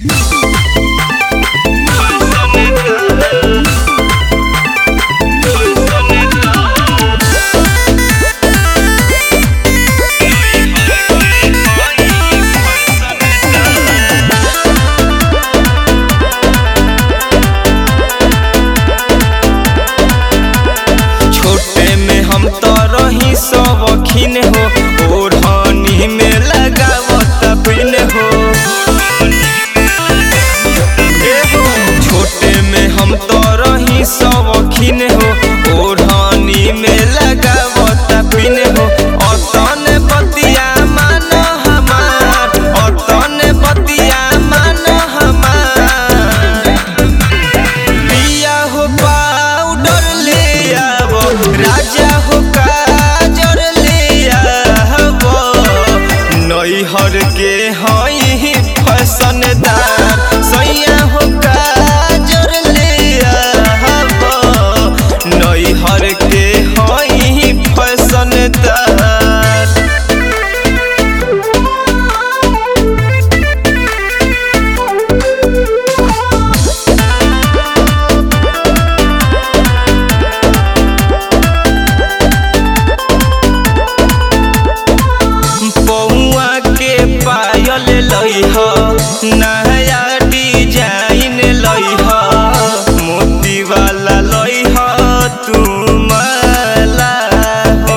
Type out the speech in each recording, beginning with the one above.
शौकीन हो ओढ़नी में लगावत पिन हो। छोटे में हम तो रही शौकीन हो ओढ़नी में लगावत पिन हो। अतन बतिया मान हमार, अतन बतिया मान हमार। पिया हो पाउडर ले आवो, राजा हो हर के हई फैशनदार। सैया हो काजर ले आवो, नई हर के हई फैशनदार। नया डिजाइन लइह, मोती वाला लइह तू माला हो।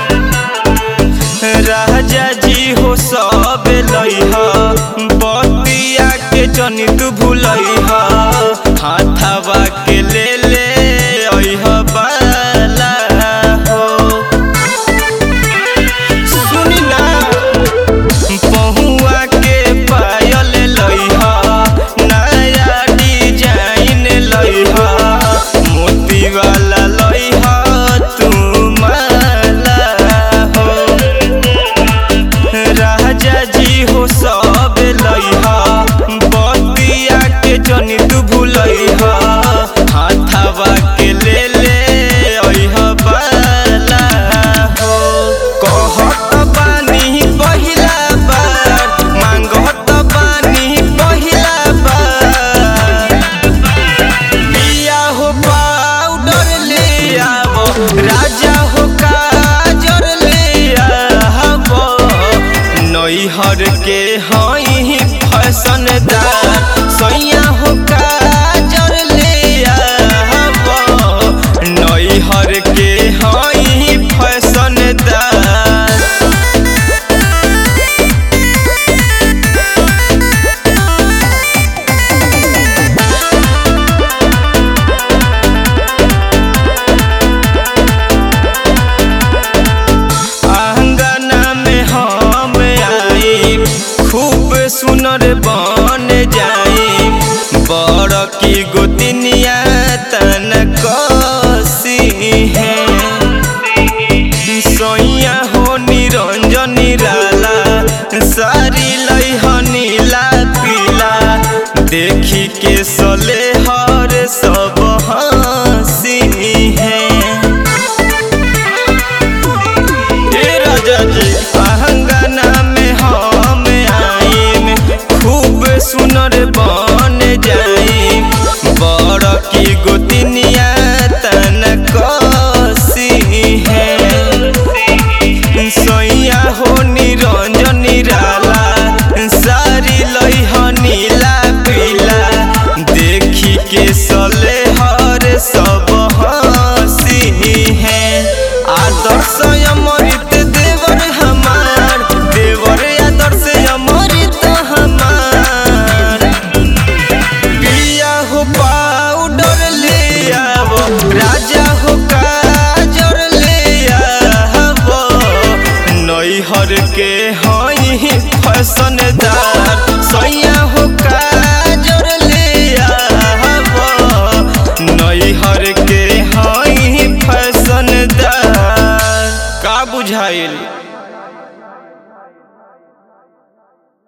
राजा जी हो सब लइह, बतिया के जनी तू भूलइह। हाथवा के ले ले अइह बाला हो। सुनी ना पहुआ के वाला लइह तू माला हो। राजा जी हो सब लइह, बतिया के जनी तू भूलइह। हाथवा के ले ले अइह बाला हो। कहत बानी पहिला बार, मांगत बानी पहिला बार। पिया हो राजा हो काजर ले आवो, नई हर के हई फैशनदार। सैया हो काजर ले आवो, नई हर के हई फैशनदार। सुनर बन जाए